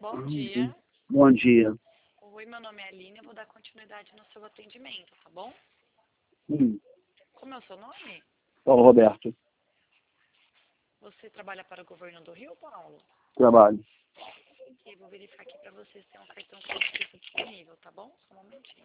Bom dia. Bom dia. Oi, meu nome é Aline, eu vou dar continuidade no seu atendimento, tá bom? Como é o seu nome? Paulo Roberto. Você trabalha para o governo do Rio, Paulo? Trabalho. Ok, vou verificar aqui para você se tem um cartão crediticio disponível, tá bom? Só um momentinho.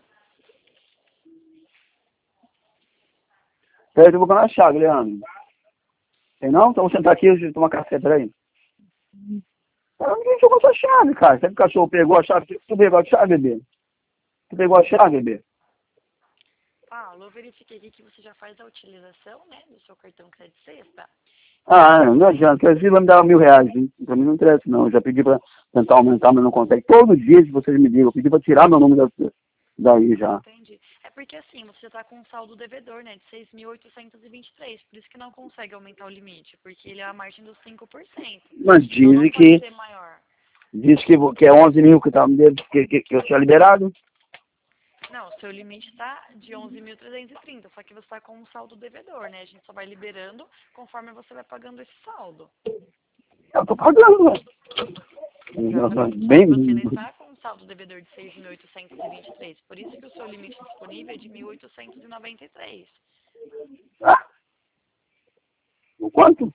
Peraí, eu vou ganhar a chave, Leandro. Tem não? Então vou sentar aqui e tomar café, peraí. Cara, ninguém jogou sua chave, cara. Será que o cachorro pegou a chave? Tu pegou a chave, bebê? Tu pegou a chave, bebê? Paulo, eu verifiquei aqui que você já faz a utilização, né, do seu cartão Crédito Sexta. Ah, não adianta. Porque assim vai me dar R$1.000, hein? Pra mim não interessa, não. Eu já pedi pra tentar aumentar, mas não consegue. Todo dia que vocês me ligam, eu pedi pra tirar meu número daí já. Entendi. É porque assim, você já está com um saldo devedor, né, de 6.823, por isso que não consegue aumentar o limite, porque ele é a margem dos 5%. Mas Então não dizem pode que, ser maior. que é 11 mil que, que eu tinha liberado. Não, o seu limite está de 11.330, só que você está com um saldo devedor, né? A gente só vai liberando conforme você vai pagando esse saldo. Eu tô pagando, né? Exatamente. Só que Bem. você ainda está com um saldo devedor de 6.823. Por isso que o seu limite disponível é de 1.893. Ah, o quanto?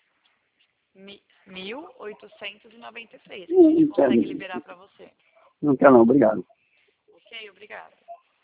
1.893 que a gente Não consegue quero. liberar para você. Não quero não, obrigado. Ok? Obrigada.